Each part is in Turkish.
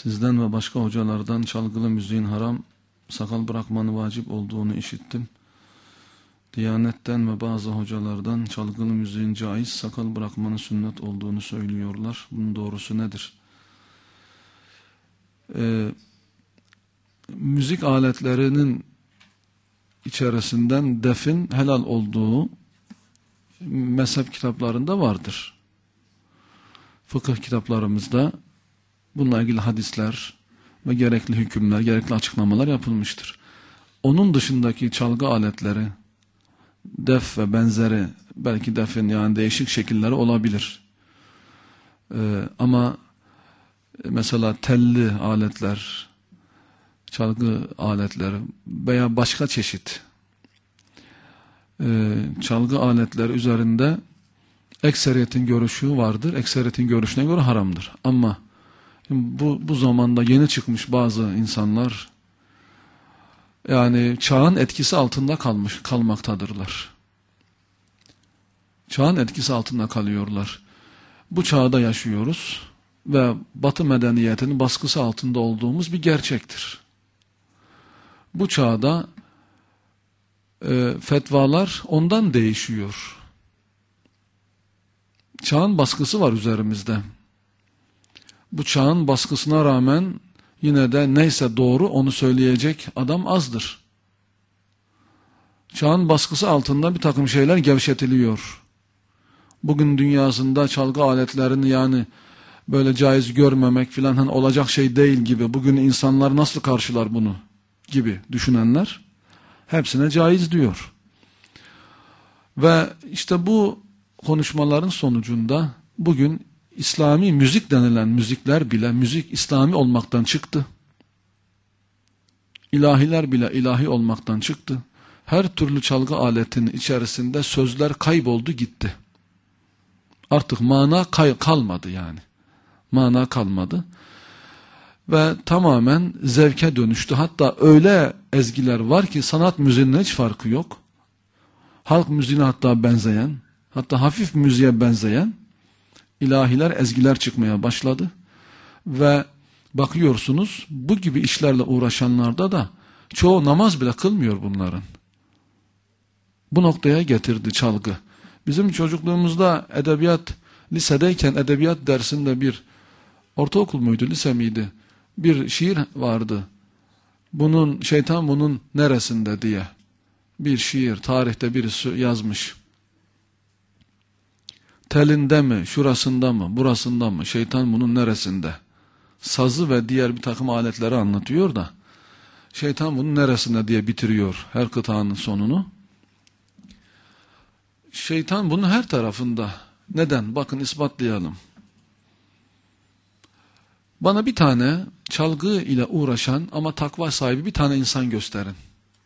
Sizden ve başka hocalardan çalgılı müziğin haram, sakal bırakmanı vacip olduğunu işittim. Diyanetten ve bazı hocalardan çalgılı müziğin caiz, sakal bırakmanın sünnet olduğunu söylüyorlar. Bunun doğrusu nedir? Müzik aletlerinin içerisinden defin helal olduğu mezhep kitaplarında vardır. Fıkıh kitaplarımızda bununla ilgili hadisler ve gerekli hükümler, gerekli açıklamalar yapılmıştır. Onun dışındaki çalgı aletleri, def ve benzeri, belki defin yani değişik şekilleri olabilir. Ama mesela telli aletler, çalgı aletleri veya başka çeşit çalgı aletleri üzerinde ekseriyetin görüşü vardır. Ekseriyetin görüşüne göre haramdır. Ama bu zamanda yeni çıkmış bazı insanlar yani çağın etkisi altında kalmaktadırlar. Çağın etkisi altında kalıyorlar. Bu çağda yaşıyoruz ve Batı medeniyetinin baskısı altında olduğumuz bir gerçektir. Bu çağda fetvalar ondan değişiyor. Çağın baskısı var üzerimizde. Bu çağın baskısına rağmen yine de neyse doğru onu söyleyecek adam azdır. Çağın baskısı altında bir takım şeyler gevşetiliyor. Bugün dünyasında çalgı aletlerini yani böyle caiz görmemek filan hani olacak şey değil gibi, bugün insanlar nasıl karşılar bunu gibi düşünenler hepsine caiz diyor. Ve işte bu konuşmaların sonucunda bugün İslami müzik denilen müzikler bile müzik İslami olmaktan çıktı. İlahiler bile ilahi olmaktan çıktı. Her türlü çalgı aletinin içerisinde sözler kayboldu gitti. Artık mana kalmadı yani. Mana kalmadı. Ve tamamen zevke dönüştü. Hatta öyle ezgiler var ki sanat müziğinin hiç farkı yok. Halk müziğine hatta benzeyen, hatta hafif müziğe benzeyen ilahiler, ezgiler çıkmaya başladı. Ve bakıyorsunuz bu gibi işlerle uğraşanlarda da çoğu namaz bile kılmıyor bunların. Bu noktaya getirdi çalgı. Bizim çocukluğumuzda edebiyat, lisedeyken edebiyat dersinde bir ortaokul muydu, lise miydi? Bir şiir vardı. Şeytan bunun neresinde diye. Bir şiir, tarihte birisi yazmış. Telinde mi, şurasında mı, burasında mı, şeytan bunun neresinde? Sazı ve diğer bir takım aletleri anlatıyor da, şeytan bunun neresinde diye bitiriyor her kıtanın sonunu. Şeytan bunun her tarafında. Neden? Bakın ispatlayalım. Bana bir tane çalgı ile uğraşan ama takva sahibi bir tane insan gösterin.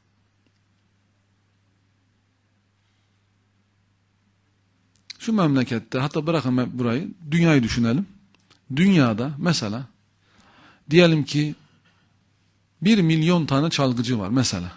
Şu memlekette, hatta bırakın burayı, dünyayı düşünelim. Dünyada mesela diyelim ki 1 milyon tane çalgıcı var mesela.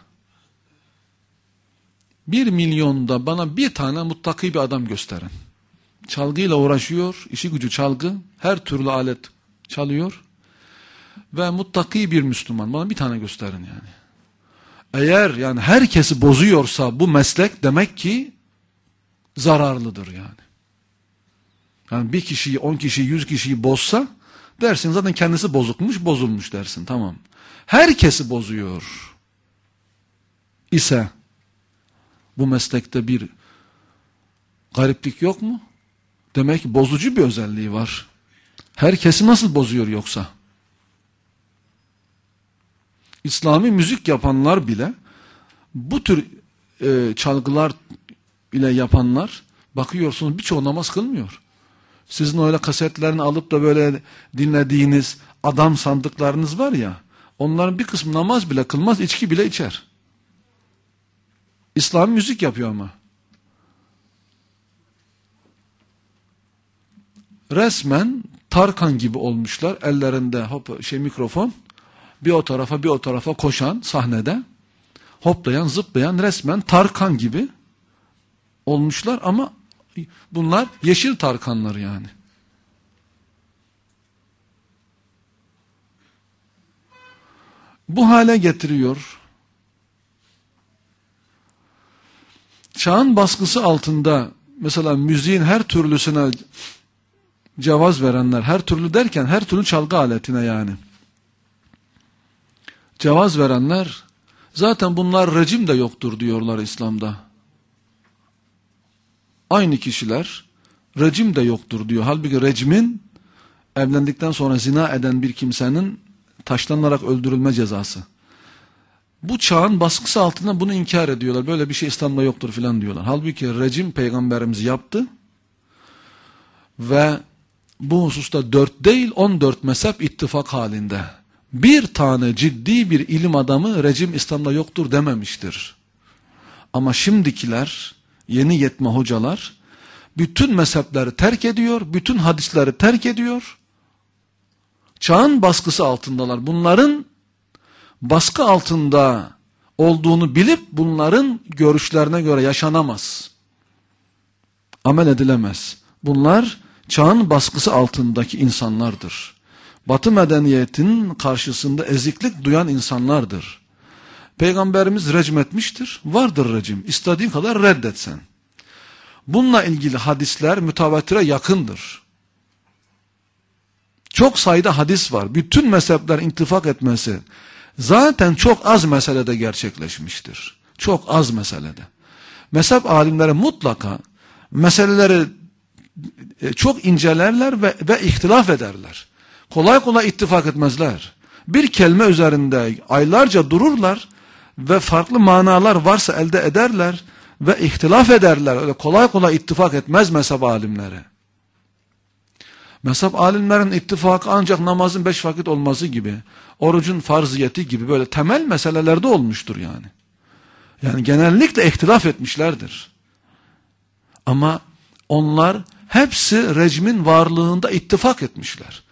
1 milyonda bana bir tane muttaki bir adam gösterin. Çalgıyla uğraşıyor, işi gücü çalgı, her türlü alet çalıyor ve muttaki bir Müslüman. Bana bir tane gösterin yani. Eğer yani herkesi bozuyorsa bu meslek demek ki zararlıdır yani. Yani bir kişiyi, 10 kişiyi, 100 kişiyi bozsa dersin zaten kendisi bozukmuş, bozulmuş dersin, tamam. Herkesi bozuyor ise bu meslekte bir gariplik yok mu? Demek ki bozucu bir özelliği var. Herkesi nasıl bozuyor yoksa? İslami müzik yapanlar bile bu tür çalgılar ile yapanlar bakıyorsunuz birçoğu namaz kılmıyor. Sizin öyle kasetlerini alıp da böyle dinlediğiniz adam sandıklarınız var ya, onların bir kısmı namaz bile kılmaz, içki bile içer. İslami müzik yapıyor ama. Resmen Tarkan gibi olmuşlar. Ellerinde mikrofon, bir o tarafa bir o tarafa koşan sahnede, hoplayan, zıplayan, resmen Tarkan gibi olmuşlar ama bunlar yeşil Tarkanlar yani. bu hale getiriyor. Çağın baskısı altında mesela müziğin her türlüsüne cevaz verenler, her türlü derken her türlü çalgı aletine yani cevaz verenler, zaten bunlar rejim de yoktur diyorlar İslam'da. Aynı kişiler rejim de yoktur diyor. Halbuki rejmin evlendikten sonra zina eden bir kimsenin taşlanarak öldürülme cezası. Bu çağın baskısı altında bunu inkar ediyorlar. Böyle bir şey İslam'da yoktur filan diyorlar. Halbuki rejim peygamberimiz yaptı ve bu hususta 4 değil 14 mezhep ittifak halinde. Bir tane ciddi bir ilim adamı rejim İslam'da yoktur dememiştir. Ama şimdikiler, yeni yetme hocalar bütün mezhepleri terk ediyor, bütün hadisleri terk ediyor. Çağın baskısı altındalar. Bunların baskı altında olduğunu bilip bunların görüşlerine göre yaşanamaz. Amel edilemez. Bunlar çağın baskısı altındaki insanlardır. Batı medeniyetinin karşısında eziklik duyan insanlardır. Peygamberimiz recm etmiştir. Vardır rejim. İstediğin kadar reddetsen. Bununla ilgili hadisler mütevatire yakındır. Çok sayıda hadis var. Bütün mezhepler ittifak etmesi zaten çok az meselede gerçekleşmiştir. Çok az meselede. Mezhep alimleri mutlaka meseleleri çok incelerler ve ihtilaf ederler. Kolay kolay ittifak etmezler. Bir kelime üzerinde aylarca dururlar ve farklı manalar varsa elde ederler ve ihtilaf ederler. Öyle kolay kolay ittifak etmez mezhep alimleri. Mezhep alimlerin ittifakı ancak namazın 5 vakit olması gibi, orucun farziyeti gibi böyle temel meselelerde olmuştur yani. Yani genellikle ihtilaf etmişlerdir. Ama onlar hepsi rejmin varlığında ittifak etmişler.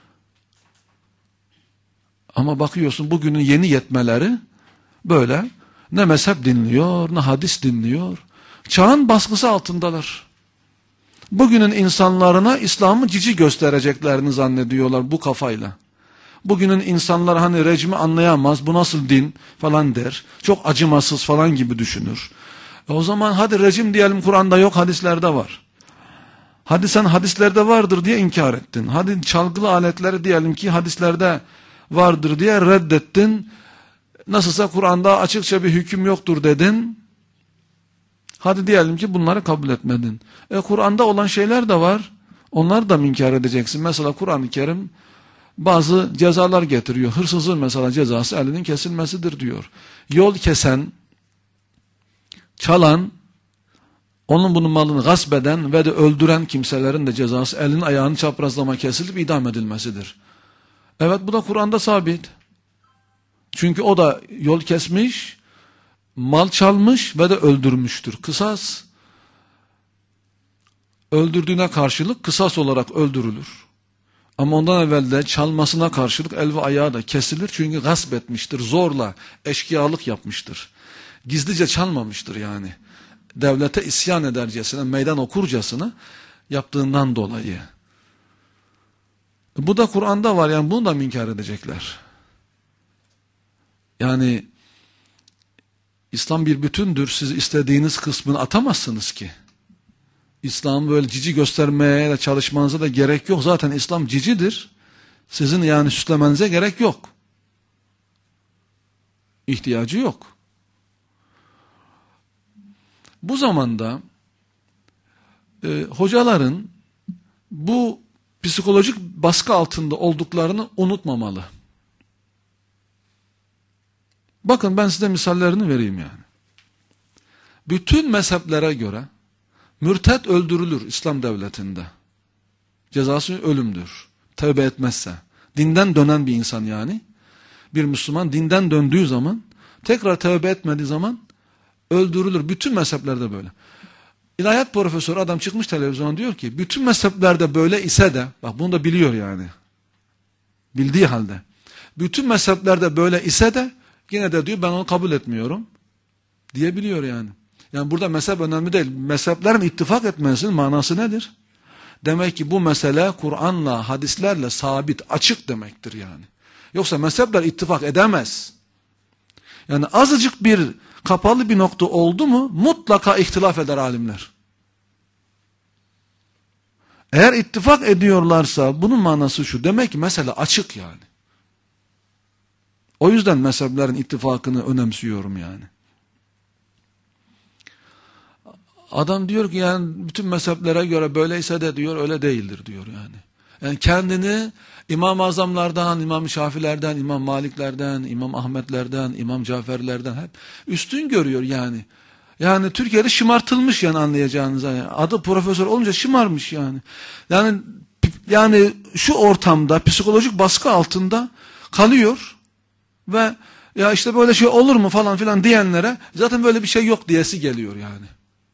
Ama bakıyorsun bugünün yeni yetmeleri böyle ne mezhep dinliyor, ne hadis dinliyor. Çağın baskısı altındalar. Bugünün insanlarına İslam'ı cici göstereceklerini zannediyorlar bu kafayla. Bugünün insanlar hani rejimi anlayamaz, bu nasıl din falan der. Çok acımasız falan gibi düşünür. O zaman hadi rejim diyelim, Kur'an'da yok, hadislerde var. Hadi sen hadislerde vardır diye inkar ettin. Hadi çalgılı aletleri diyelim ki hadislerde vardır diye reddettin. Nasılsa Kur'an'da açıkça bir hüküm yoktur dedin. Hadi diyelim ki bunları kabul etmedin. Kur'an'da olan şeyler de var. Onları da mı inkar edeceksin? Mesela Kur'an-ı Kerim bazı cezalar getiriyor. Hırsızın mesela cezası elinin kesilmesidir diyor. Yol kesen, çalan, onun bunun malını gasp eden ve de öldüren kimselerin de cezası elinin ayağını çaprazlama kesilip idam edilmesidir. Evet, bu da Kur'an'da sabit. Çünkü o da yol kesmiş, mal çalmış ve de öldürmüştür. Kısas, öldürdüğüne karşılık kısas olarak öldürülür. Ama ondan evvel de çalmasına karşılık el ve ayağı da kesilir. Çünkü gasp etmiştir, zorla eşkıyalık yapmıştır. Gizlice çalmamıştır yani. Devlete isyan edercesine, meydan okurcasına yaptığından dolayı. Bu da Kur'an'da var, yani bunu da mı inkar edecekler? Yani İslam bir bütündür. Siz istediğiniz kısmını atamazsınız ki. İslam'ı böyle cici göstermeye de çalışmanıza da gerek yok. Zaten İslam cicidir. Sizin yani süslemenize gerek yok. İhtiyacı yok. Bu zamanda hocaların bu psikolojik baskı altında olduklarını unutmamalı. Bakın ben size misallerini vereyim yani. Bütün mezheplere göre mürted öldürülür İslam devletinde. Cezası ölümdür. Tövbe etmezse. Dinden dönen bir insan yani. Bir Müslüman dinden döndüğü zaman, tekrar tövbe etmediği zaman öldürülür. Bütün mezheplerde böyle. İlahiyat profesörü adam çıkmış televizyona diyor ki, bütün mezheplerde böyle ise de, bak bunu da biliyor yani. Bildiği halde. Bütün mezheplerde böyle ise de, yine de diyor ben onu kabul etmiyorum diyebiliyor yani. Yani burada mezhep önemli değil. Mezheplerin ittifak etmesinin manası nedir? Demek ki bu mesele Kur'an'la, hadislerle sabit, açık demektir yani. Yoksa mezhepler ittifak edemez. Yani azıcık bir kapalı bir nokta oldu mu mutlaka ihtilaf eder alimler. Eğer ittifak ediyorlarsa bunun manası şu. Demek ki mesele açık yani. O yüzden mezheplerin ittifakını önemsiyorum yani. Adam diyor ki yani bütün mezheplere göre böyleyse de diyor öyle değildir diyor yani. Yani kendini İmam-ı Azamlardan, İmam Şafilerden, İmam Maliklerden, İmam Ahmetlerden, İmam Caferlerden hep üstün görüyor yani. Yani Türkiye'de şımartılmış yani anlayacağınız. Yani. Adı profesör olunca şımarmış yani. Yani şu ortamda psikolojik baskı altında kalıyor ve ya işte böyle şey olur mu falan filan diyenlere zaten böyle bir şey yok diyesi geliyor yani.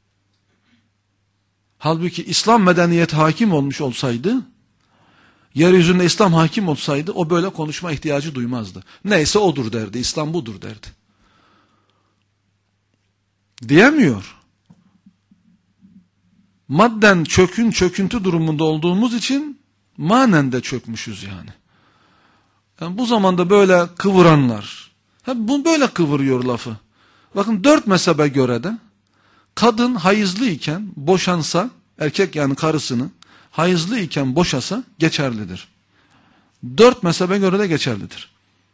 Halbuki İslam medeniyeti hakim olmuş olsaydı, yeryüzünde İslam hakim olsaydı o böyle konuşma ihtiyacı duymazdı. Neyse odur derdi, İslam budur derdi. Diyemiyor. Madden çöküntü durumunda olduğumuz için manen de çökmüşüz yani. Yani bu zamanda böyle kıvıranlar, hep bu böyle kıvırıyor lafı. Bakın 4 mezhebe göre de kadın hayızlı iken boşansa, erkek yani karısını hayızlı iken boşasa geçerlidir. 4 mezhebe göre de geçerlidir.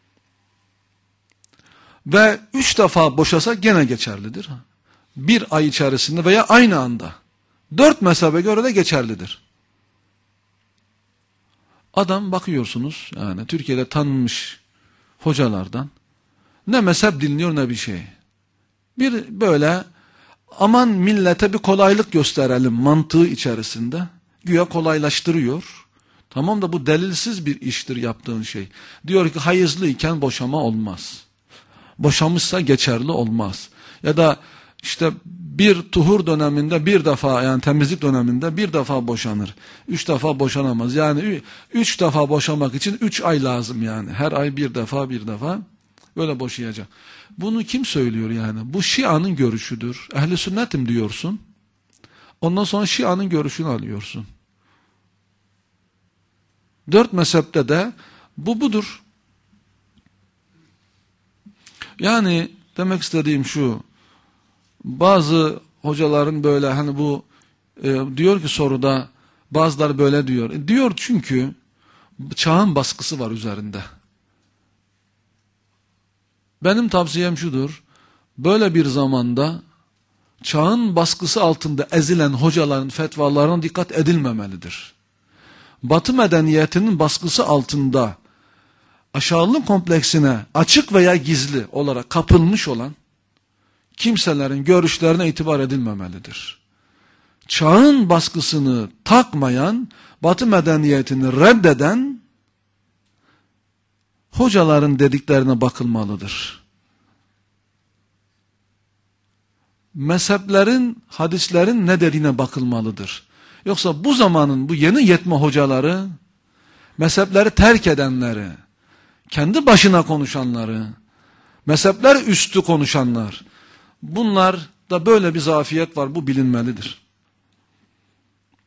Ve 3 defa boşasa gene geçerlidir. Bir ay içerisinde veya aynı anda. 4 mezhebe göre de geçerlidir. Adam bakıyorsunuz yani Türkiye'de tanınmış hocalardan ne mezhep dinliyor ne bir şey. Bir böyle aman millete bir kolaylık gösterelim mantığı içerisinde güya kolaylaştırıyor. Tamam da bu delilsiz bir iştir yaptığın şey. Diyor ki hayızlıyken boşama olmaz. Boşamışsa geçerli olmaz. Ya da işte bir tuhur döneminde bir defa yani temizlik döneminde bir defa boşanır. 3 defa boşanamaz. Yani 3 defa boşamak için 3 ay lazım yani. Her ay bir defa böyle boşayacak. Bunu kim söylüyor yani? Bu Şia'nın görüşüdür. Ehli sünnetim diyorsun. Ondan sonra Şia'nın görüşünü alıyorsun. 4 mezhepte de budur. Yani demek istediğim şu. Bazı hocaların böyle hani bu diyor ki soruda bazıları böyle diyor. Diyor çünkü çağın baskısı var üzerinde. Benim tavsiyem şudur. Böyle bir zamanda çağın baskısı altında ezilen hocaların fetvalarına dikkat edilmemelidir. Batı medeniyetinin baskısı altında aşağılık kompleksine açık veya gizli olarak kapılmış olan kimselerin görüşlerine itibar edilmemelidir. Çağın baskısını takmayan, Batı medeniyetini reddeden hocaların dediklerine bakılmalıdır. Mezheplerin, hadislerin ne dediğine bakılmalıdır. Yoksa bu zamanın bu yeni yetme hocaları, mezhepleri terk edenleri, kendi başına konuşanları, mezhepler üstü konuşanlar, bunlar da böyle bir zafiyet var, bu bilinmelidir.